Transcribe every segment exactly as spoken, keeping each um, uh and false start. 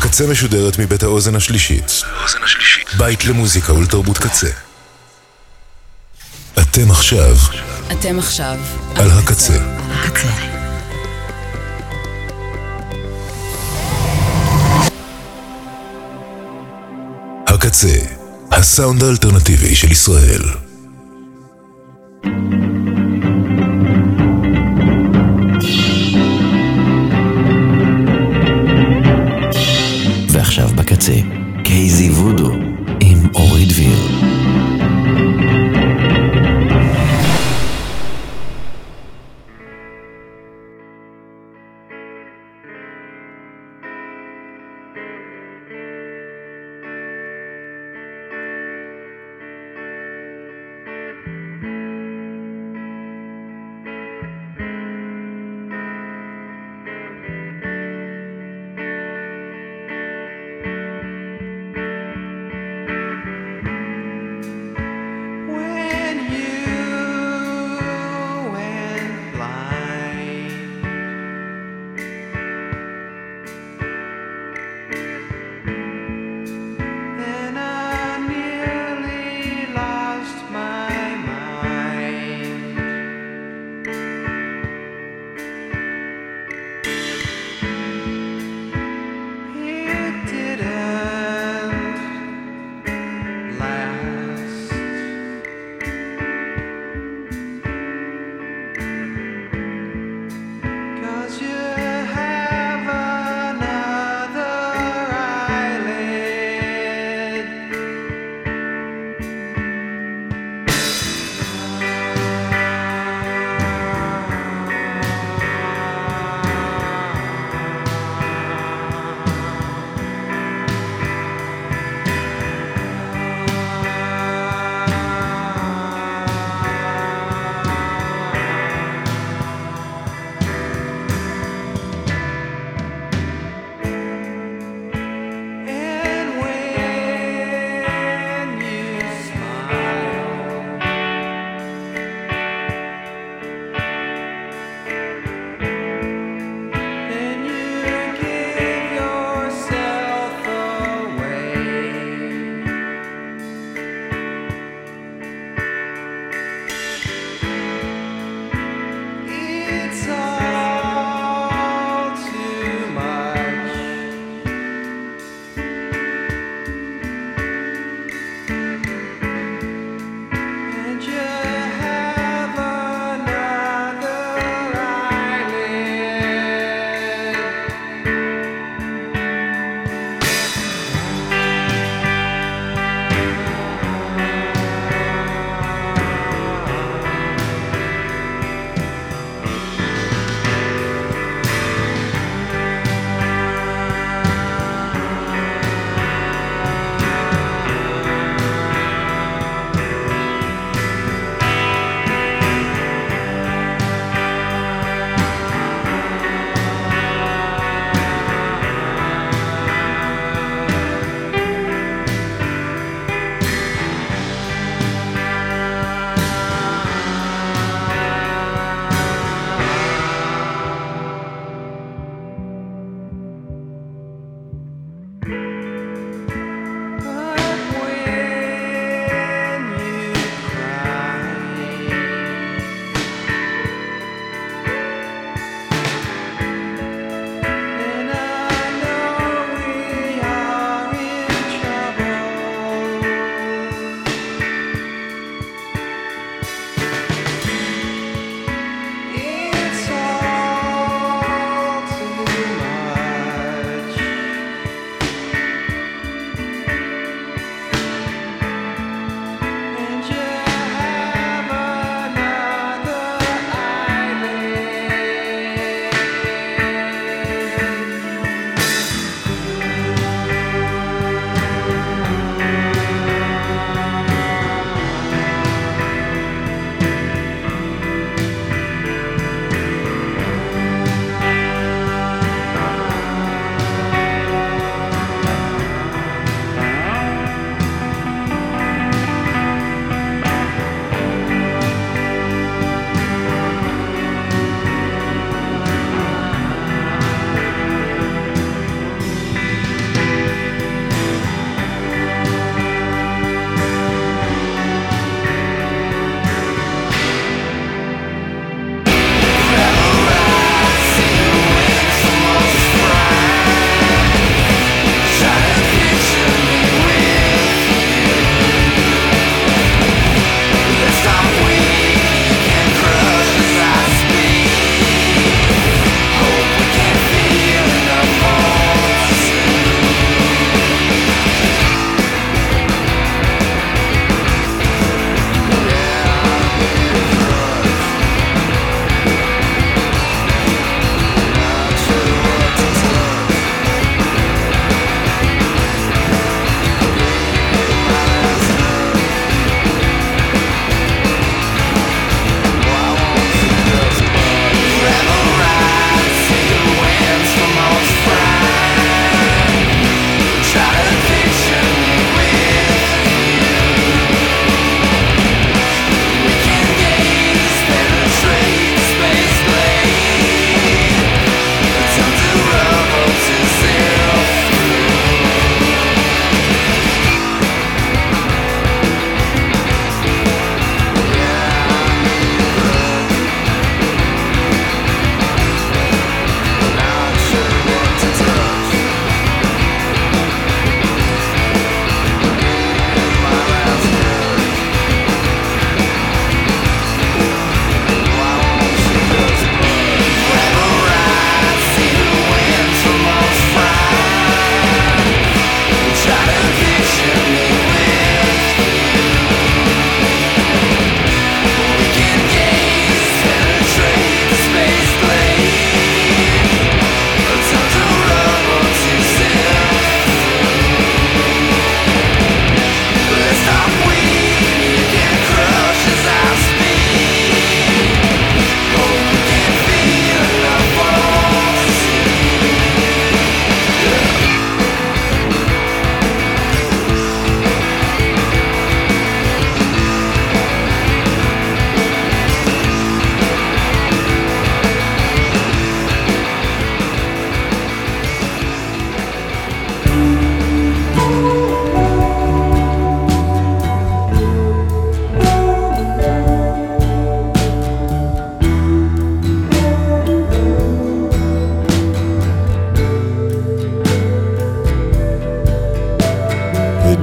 הקצה משודרת מבית האוזן השלישית. בית למוזיקה ולתרבות קצה. אתם עכשיו. אתם עכשיו. על הקצה. הקצה. הקצה, הסאונד האלטרנטיבי של ישראל. ועכשיו בקצה, קייזי וודו עם אורי דביר.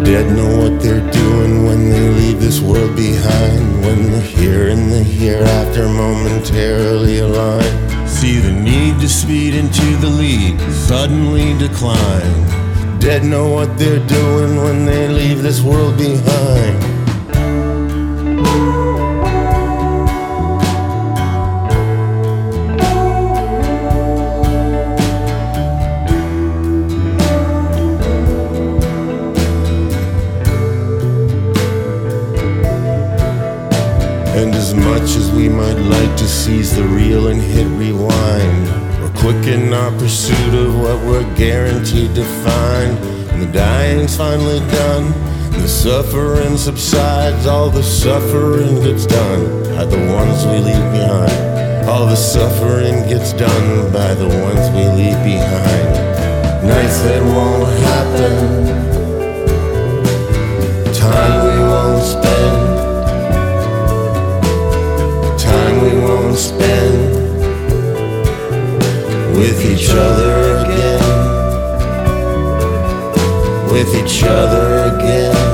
dead know what they're doing when they leave this world behind, when the here and the hereafter momentarily align. See the need to speed into the lead suddenly decline. Dead know what they're doing when they leave this world behind. And as much as we might like to seize the real and hit rewind, we're quick in our pursuit of what we're guaranteed to find. When the dying's finally done, the suffering subsides. All the suffering gets done by the ones we leave behind. All the suffering gets done by the ones we leave behind. Nights that won't happen, time we won't spend, time we won't spend with each other again, with each other again.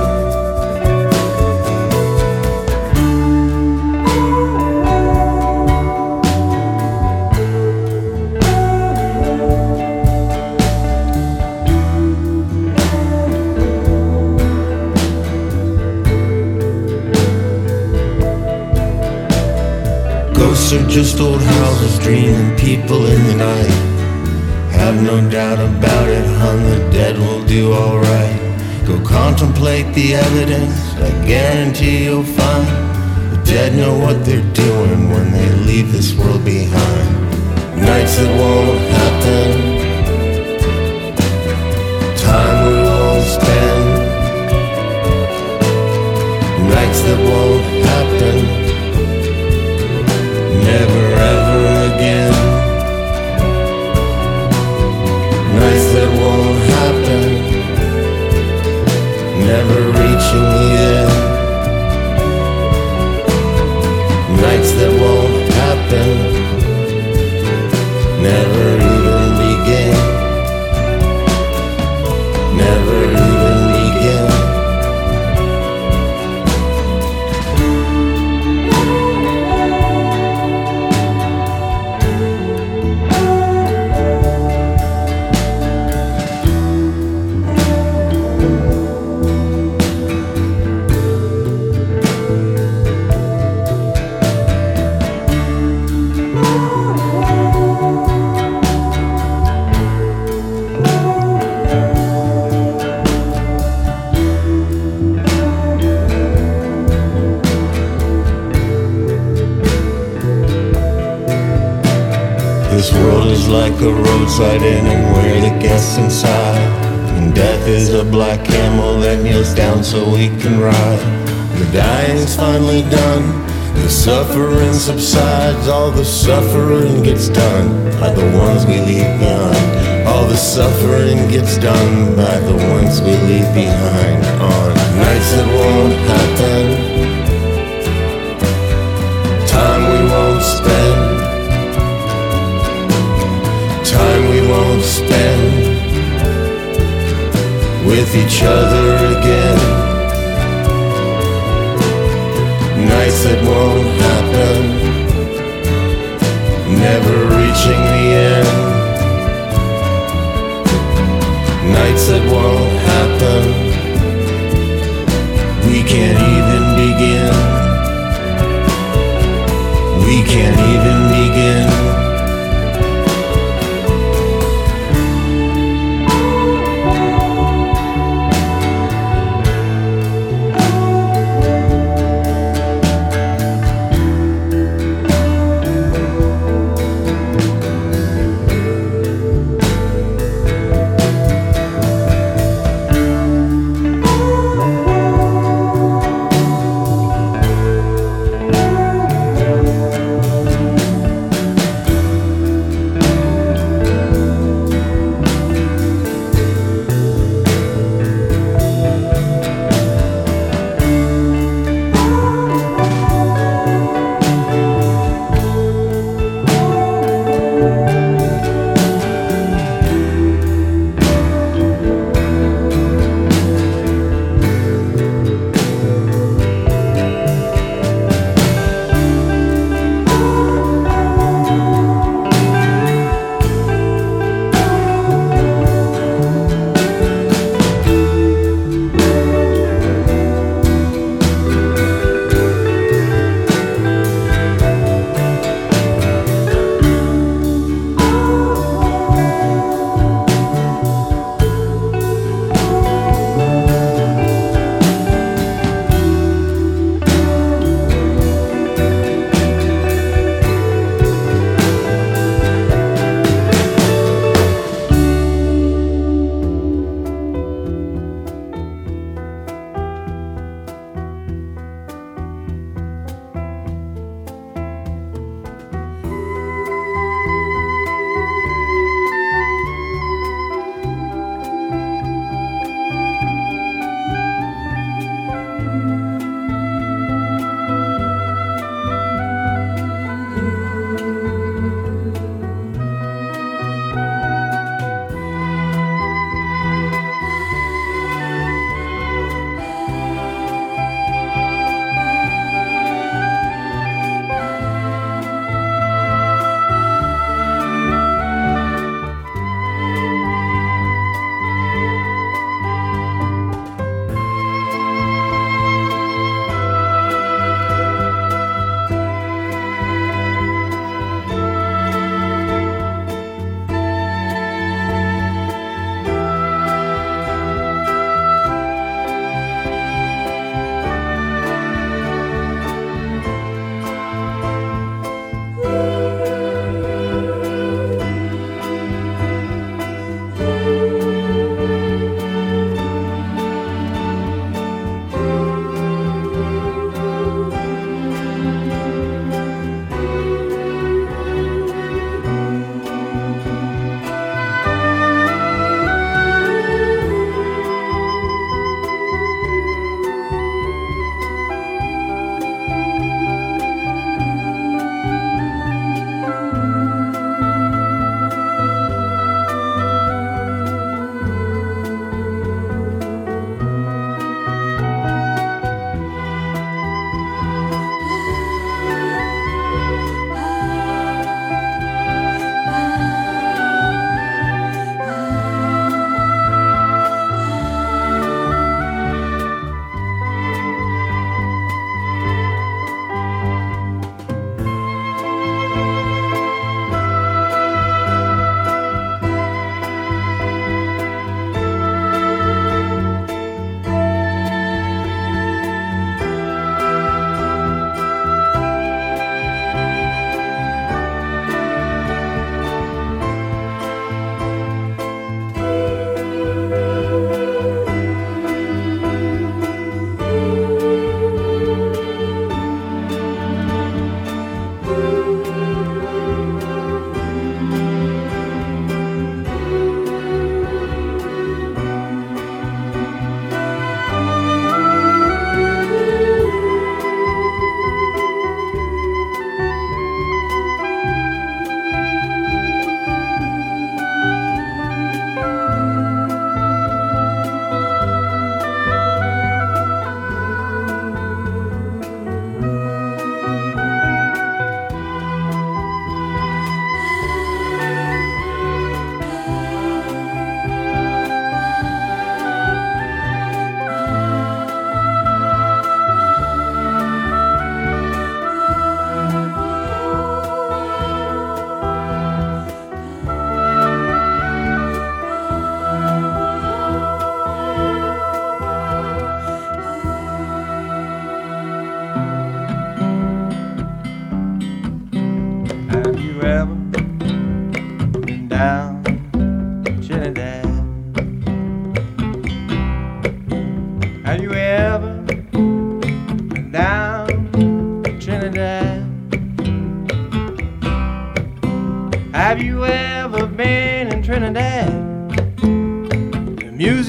Ghosts are just old houses dreaming people in the night. Have no doubt about it, hon, the dead will do alright. Go contemplate the evidence, I guarantee you'll find. The dead know what they're doing when they leave this world behind. Nights that won't happen, time we won't spend, nights that won't happen, never ever again. Nights that won't happen, never reaching the end. Nights that won't happen, never even begin. Never even begin. This world is like a roadside inn and we're the guests inside. And death is a black camel that kneels down so we can ride. The dying's finally done, the suffering subsides. All the suffering gets done by the ones we leave behind. All the suffering gets done by the ones we leave behind. On nights that won't happen, time we won't spend, time we won't spend with each other again. Nights that won't happen, never reaching the end. Nights that won't happen, we can't even begin. We can't even begin.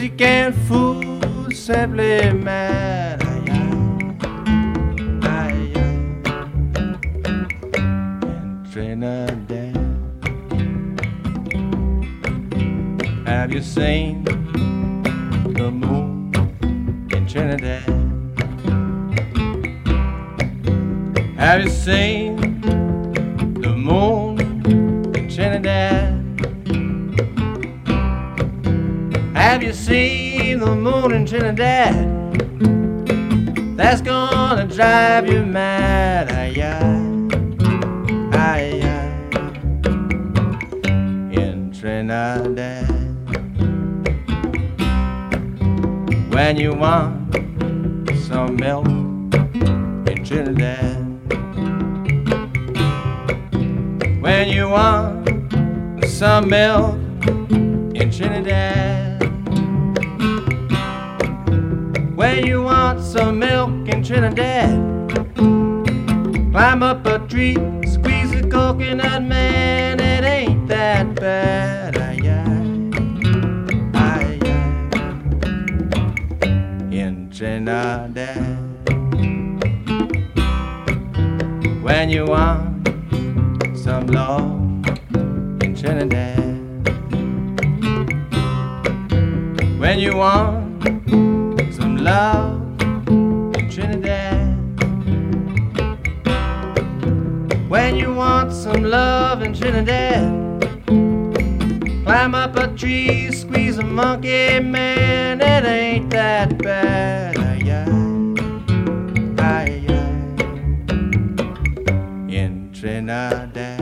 music and food simply mad. Aye, aye, in Trinidad. Have you seen the moon in Trinidad? Have you seen the moon in Trinidad? Have you seen the moon in Trinidad? That's gonna drive you mad. Aye, aye, aye, aye, in Trinidad. When you want some milk in Trinidad, when you want some milk in Trinidad, when you want some milk in Trinidad, climb up a tree, squeeze a coconut, man, it ain't that bad. Aye, aye, aye, aye, in Trinidad. When you want some love in Trinidad, when you want some love in Trinidad, when you want some love in Trinidad, climb up a tree, squeeze a monkey, man, it ain't that bad. Aye, aye, aye, aye, in Trinidad.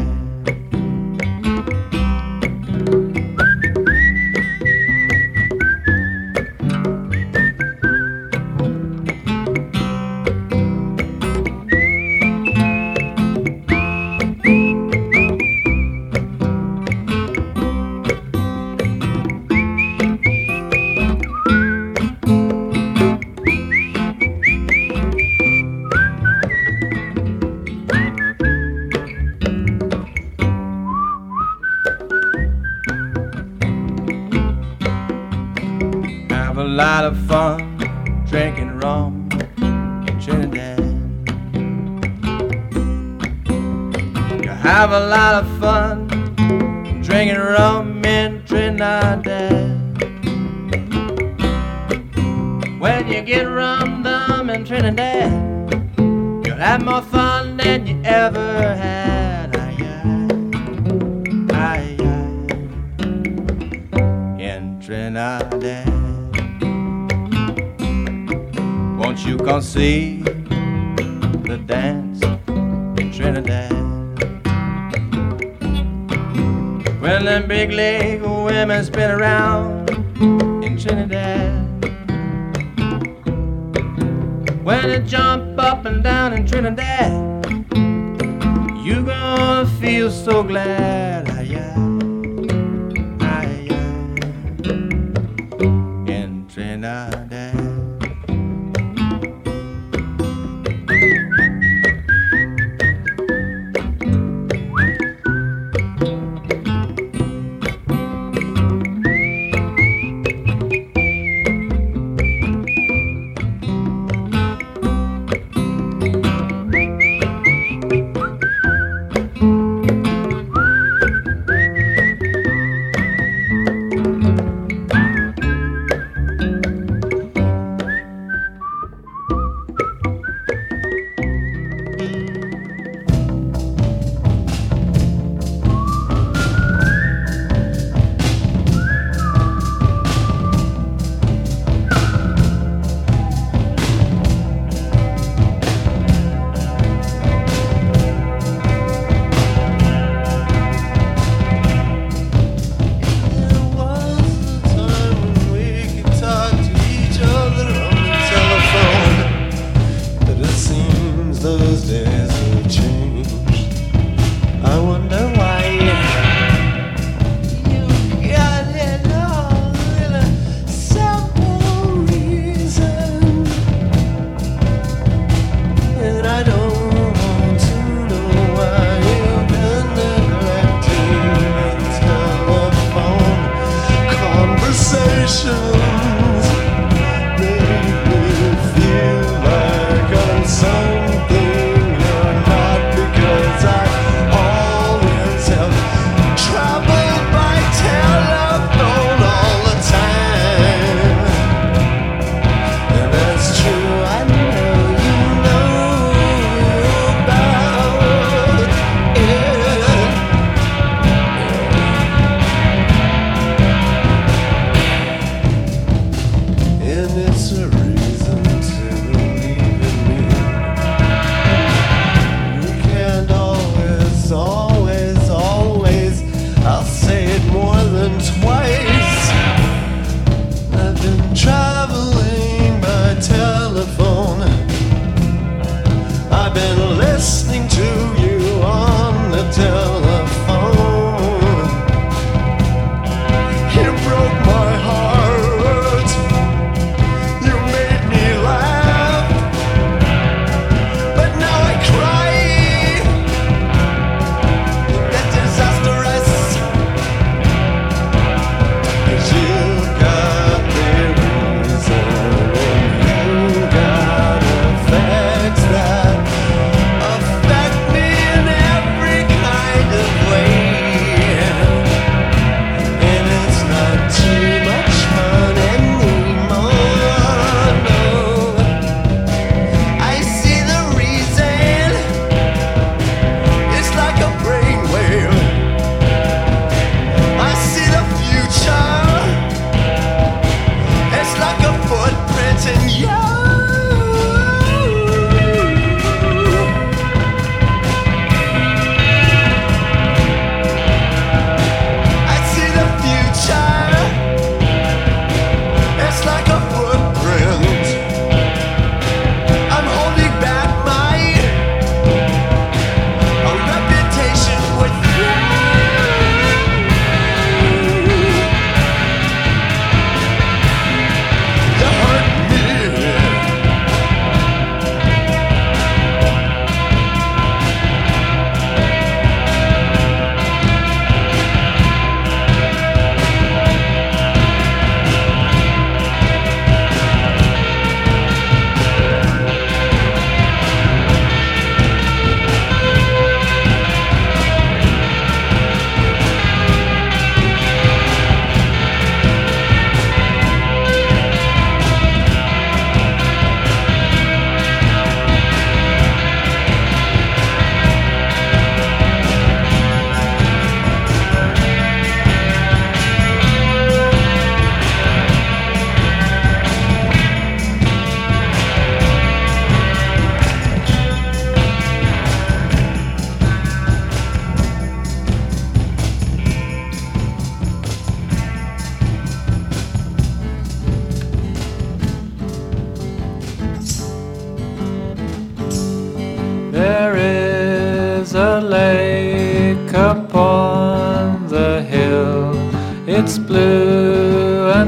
A lot of fun drinking rum in Trinidad. You have a lot of fun drinking rum in Trinidad. When you get rum dum in Trinidad, you'll have more fun than you ever had. Aye, aye, aye, aye, in Trinidad. Won't you come see the dance in Trinidad? When them big leg women spin around in Trinidad, when they jump up and down in Trinidad, you gonna feel so glad. Aye, aye, aye, in Trinidad.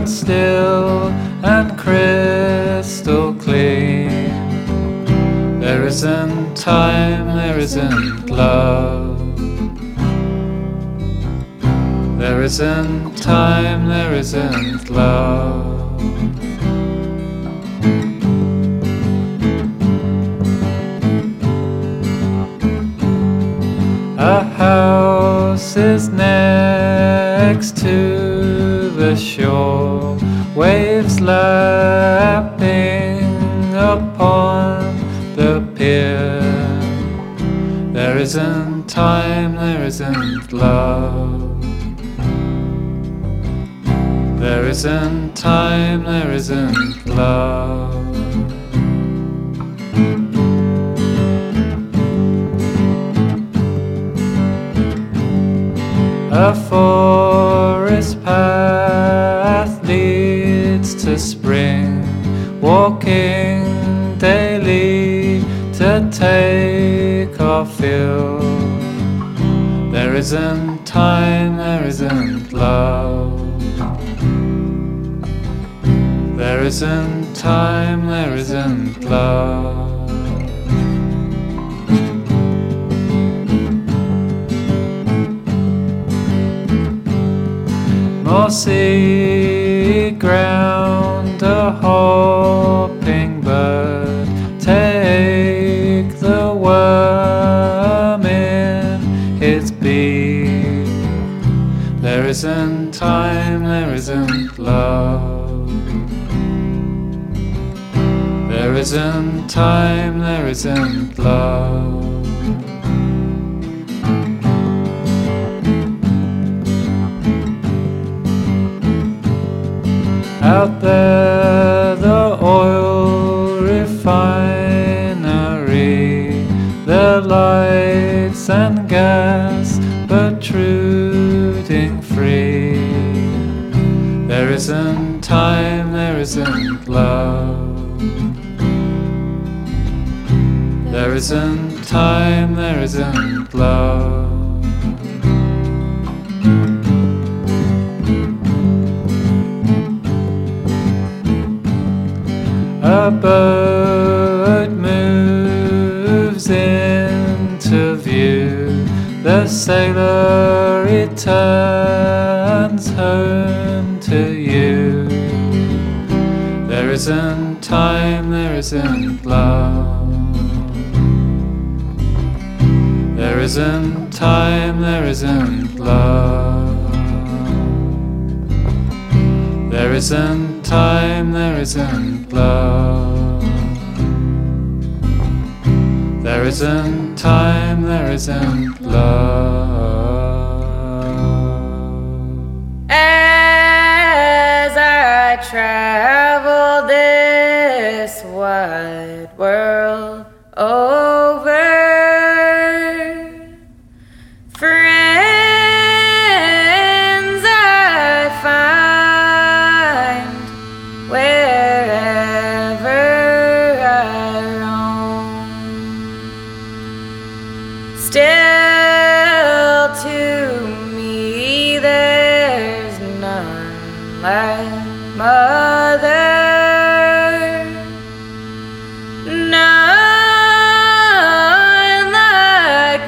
and still and crystal clean. There isn't time, there isn't love. There isn't time, there isn't love. A house is next to the shore, waves lapping upon the pier. There isn't time, there isn't love. There isn't time, there isn't love. A forest path leads to spring, walking daily to take our fill. There isn't time, there isn't love. There isn't time, there isn't love. Mossy ground, a hopping bird, take the worm in its beak. There isn't time, there isn't love. There isn't time, there isn't love. Out there the oil refinery, the lights and gas protruding free. There isn't time, there isn't love. There isn't time, there isn't love. A bird moves into view, the sailor returns home to you. There isn't time, there isn't love. There isn't time, there isn't love. There isn't time, there isn't love. There isn't time, there isn't love. As I travel this wide world over, friends I find wherever I roam. Still to me there's none like mother, none like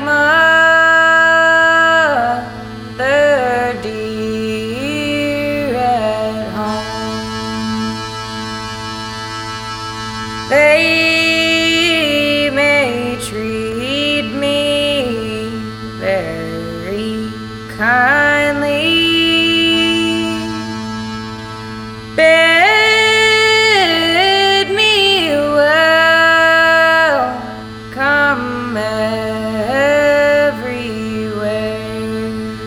mother dear at home. They may treat me very kindly, bid me welcome everywhere,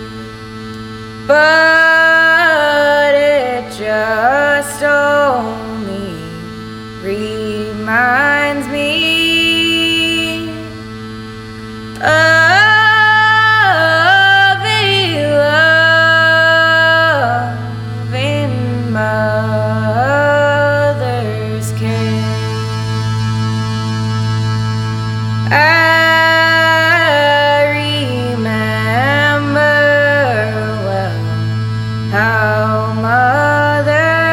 but it just only reminds me of a loving mother's care. I remember well how mother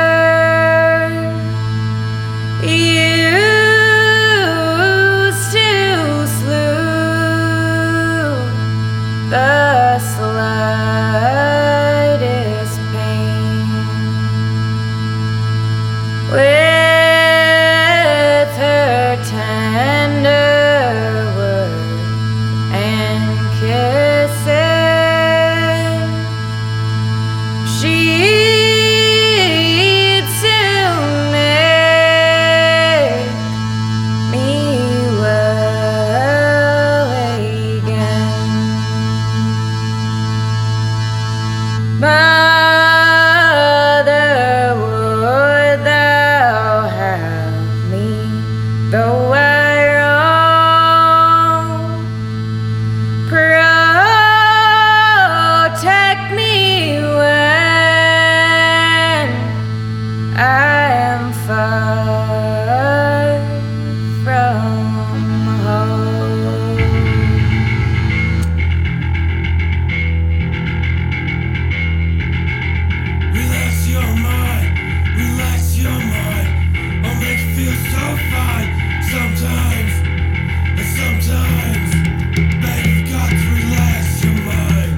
I am far from home. Relax your mind, relax your mind. I'll make you feel so fine. Sometimes, and sometimes, babe, you've got to relax your mind.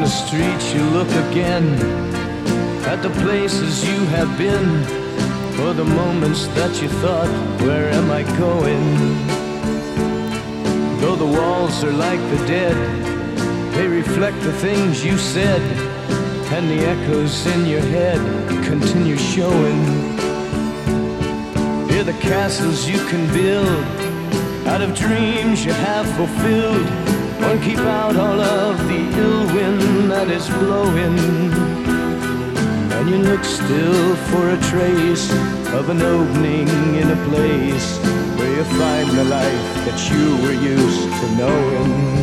the street you look again at the places you have been, for the moments that you thought, where am I going? Though the walls are like the dead, they reflect the things you said, and the echoes in your head continue showing. Hear the castles you can build out of dreams you have fulfilled. Won't keep out all of the ill wind that is blowing. And you look still for a trace of an opening in a place where you find the life that you were used to knowing.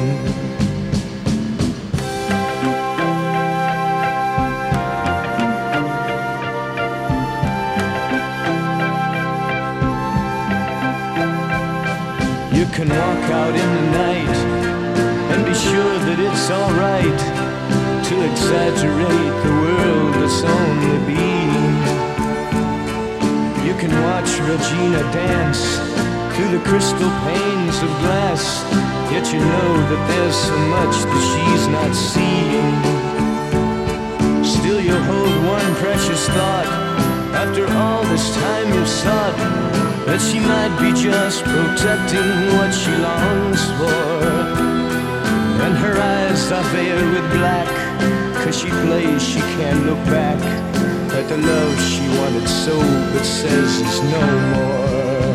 You can walk out in the night and be sure that it's alright to exaggerate the world that's only been. You can watch Regina dance through the crystal panes of glass, yet you know that there's so much that she's not seeing. Still you hold one precious thought, after all this time you've sought, that she might be just protecting what she longs for. And her eyes are veiled with black, 'cause she plays she can't look back at the love she wanted so, but says is no more.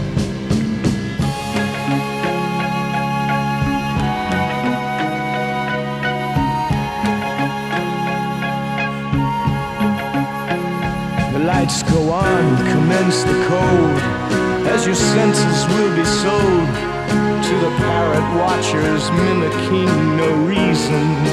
The lights go on, commence the code, as your senses will be sold to the parrot watchers, mimicking no reasons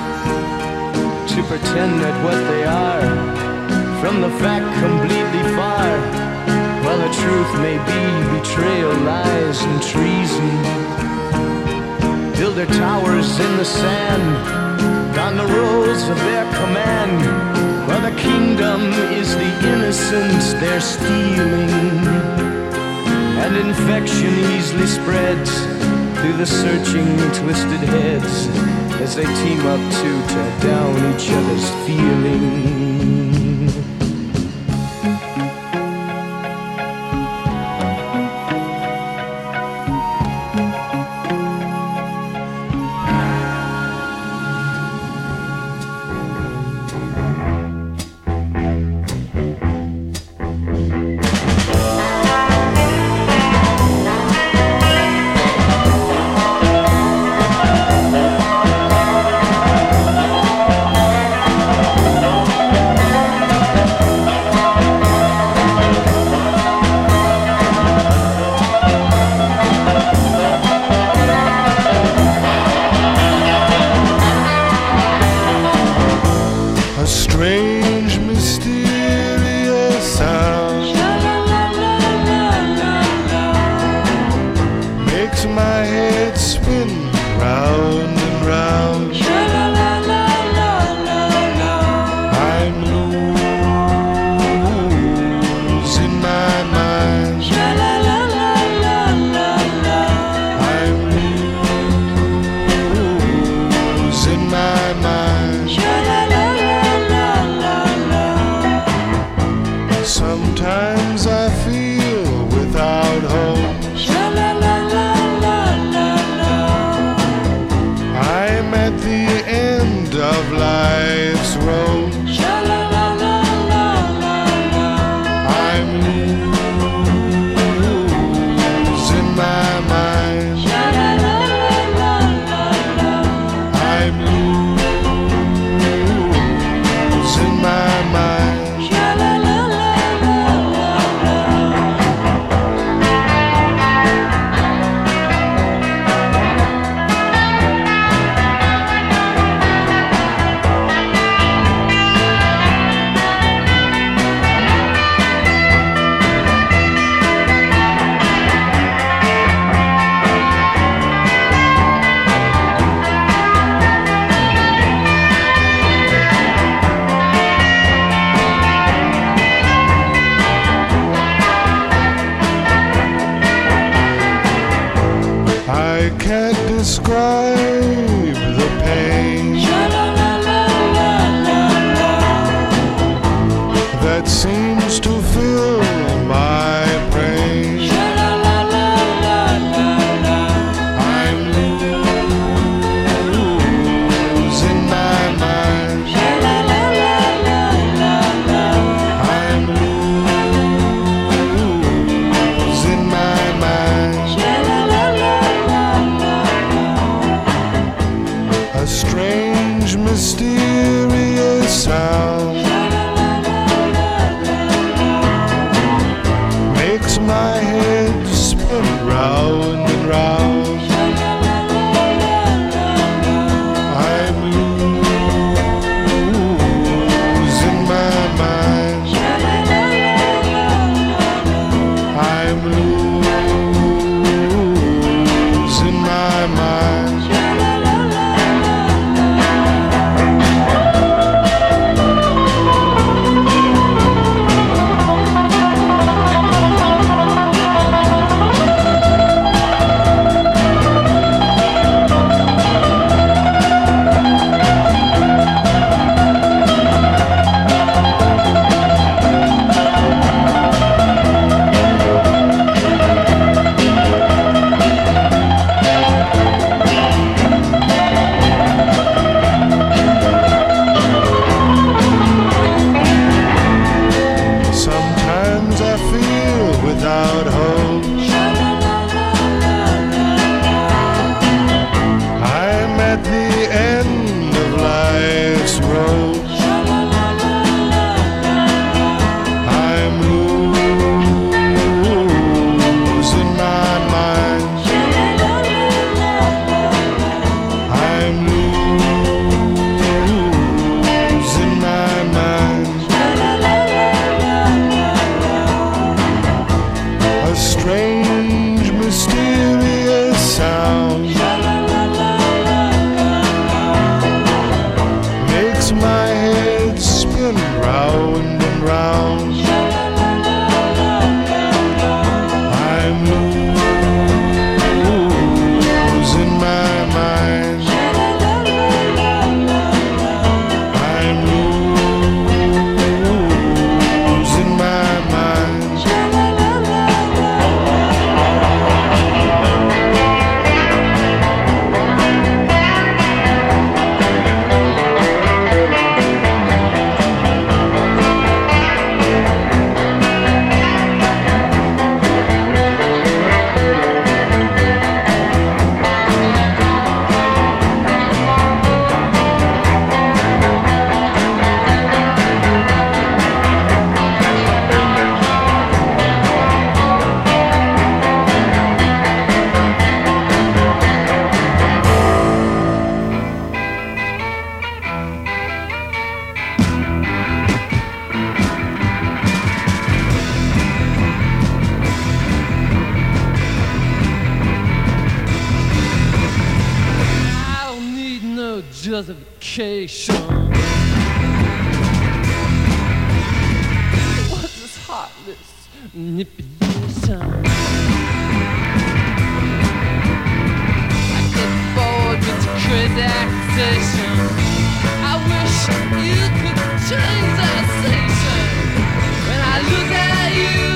to pretend that what they are from the fact completely far, while the truth may be betrayal, lies and treason. Build their towers in the sand on the roads of their command, while the kingdom is the innocence they're stealing. And infection easily spreads through the searching, twisted heads as they team up to tear down each other's feelings. I can't describe the pain justification. What's this heartless manipulation? I get bored with the crazy accusation. I wish you could change that station. When I look at you,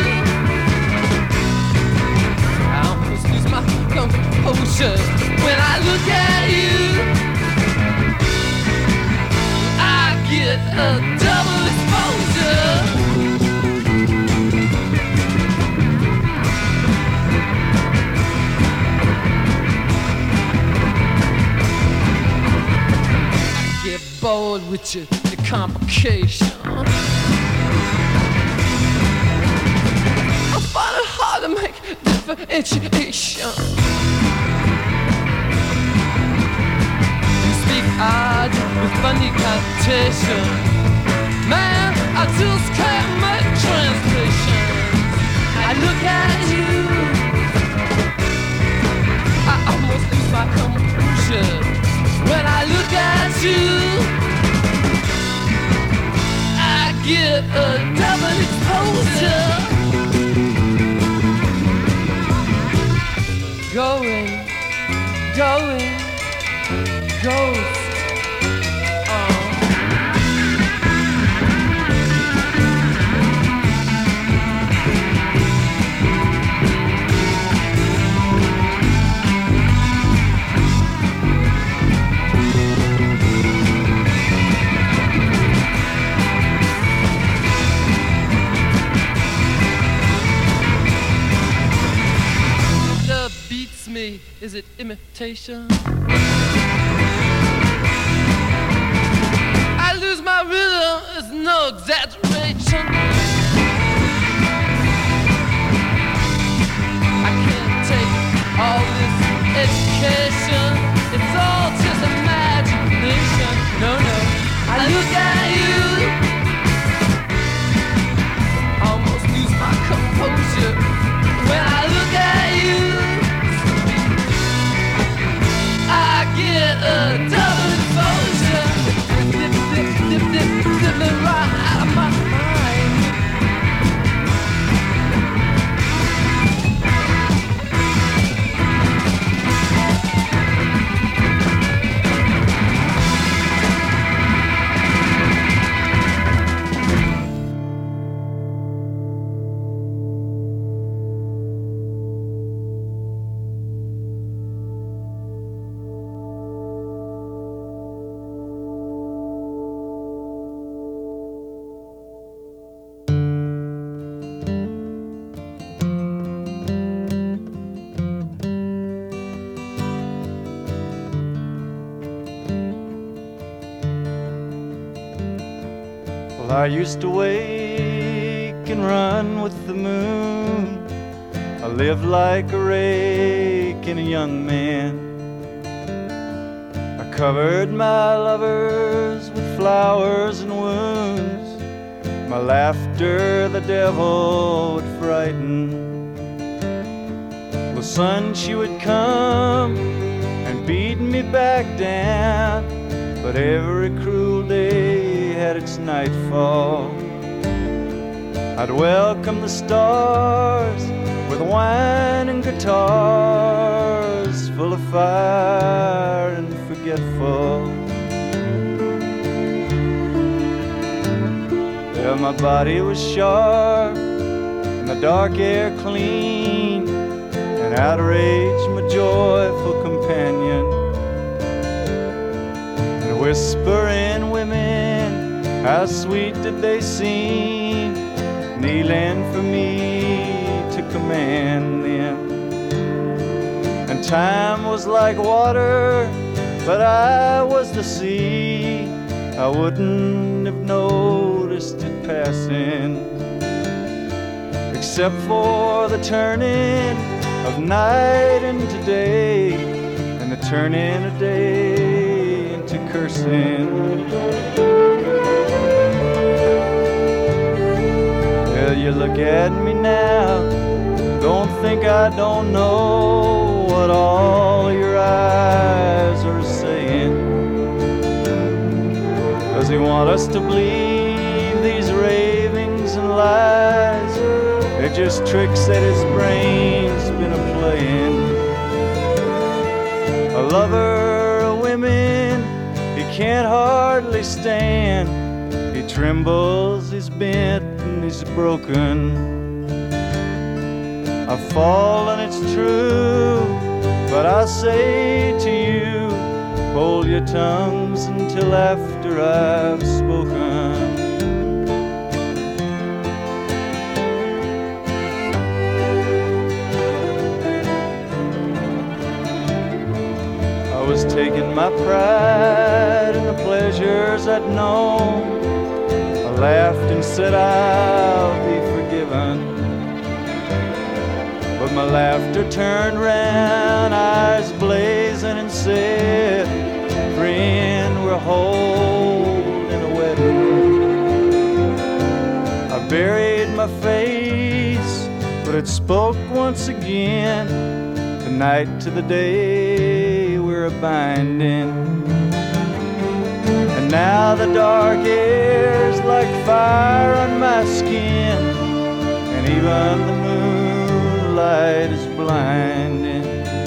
I almost lose my composure. When I look at you, I get a double exposure. I get bored with your, your complication. I find it hard to make differentiation. You speak odd with funny connotation. Man, I just can't make translations. I look at you, I almost lose my composure. When I look at you, I get a double exposure. Going, going, ghost. Me, is it imitation? I lose my rhythm, it's no exaggeration. I can't take all this education, it's all just imagination. No, no, I look at you, almost lose my composure. When I look at you, I get a double exposure. Dip, dip, dip, dip, dip me right out of my mind. I used to wake and run with the moon. I lived like a rake and a young man. I covered my lovers with flowers and wounds. My laughter the devil would frighten. The sun she would come and beat me back down. But every cruel day had its nightfall. I'd welcome the stars with wine and guitars, full of fire and forgetful. Yeah, my body was sharp and the dark air clean, and outrage my joyful companion. Whispering women, how sweet did they seem, kneeling for me to command them. And time was like water, but I was the sea. I wouldn't have noticed it passing, except for the turning of night into day, and the turning of day to cursing. Well, you look at me now, don't think I don't know what all your eyes are saying. want us to believe these ravings and lies. They're just tricks that his brain's been a-playing. A lover of women he can't hardly stand. He trembles, he's bent and he's broken. I've fallen, it's true, but I say to you, hold your tongues until after I've spoken. I was taking my pride in the pleasures I'd known. I laughed and said I'll be forgiven. But my laughter turned round, eyes blazing, and said, friend, we're holding a wedding. I buried my face, but it spoke once again, the night to the day we're a-binding. And now the dark air's like fire on my skin, and even the moonlight is blinding.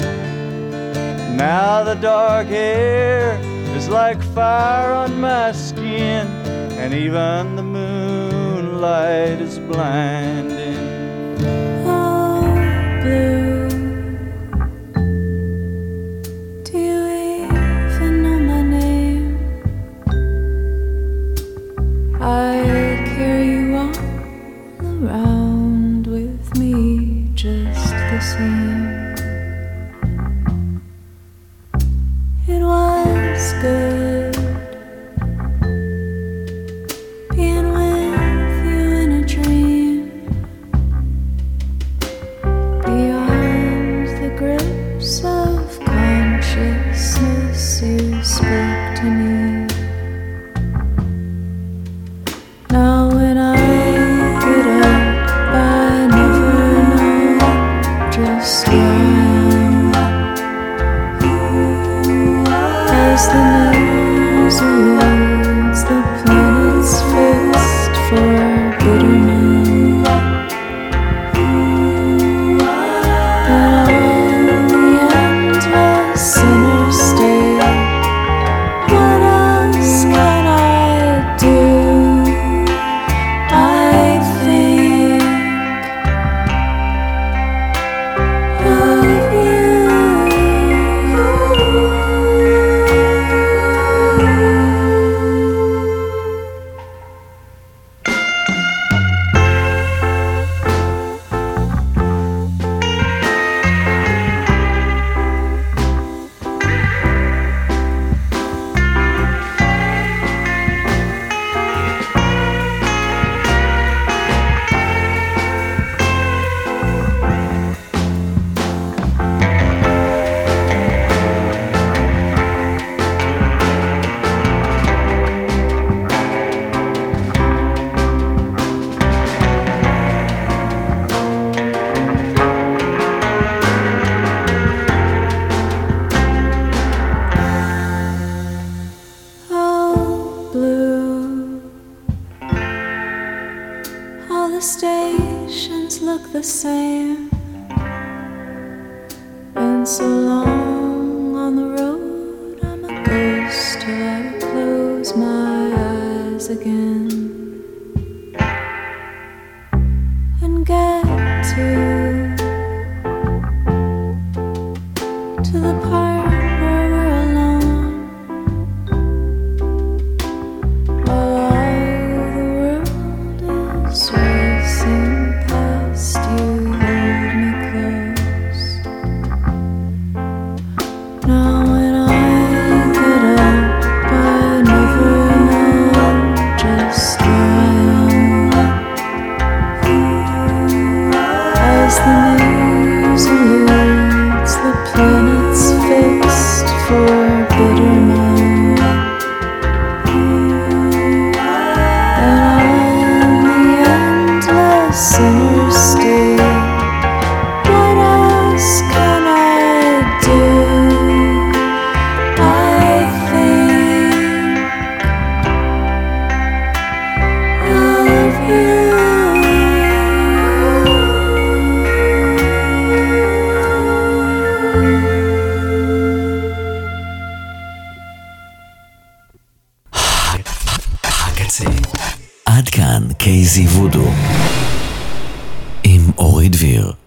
Now the dark hair is like fire on my skin, and even the moonlight is blinding. Oh, blue, do you even know my name? I carry you all around with me just the same. It was good being with you in a dream, beyond the grips of consciousness. You spoke to me. Now when I get up, I never know just where I am. As the news eludes the planet's fixed for bitter noon, and all the end was center state. What else can I do? I think of you. Oh, blue, all the stations look the same. Been so long on the road, I'm a ghost till I close my eyes again and get to to the part where we're alone. While the world is racing past, you hold me close. Now when I get up, I never know just where I am. As the news eludes the planet's fate, וחצי. עד כאן קייזי וודו עם אורי דביר.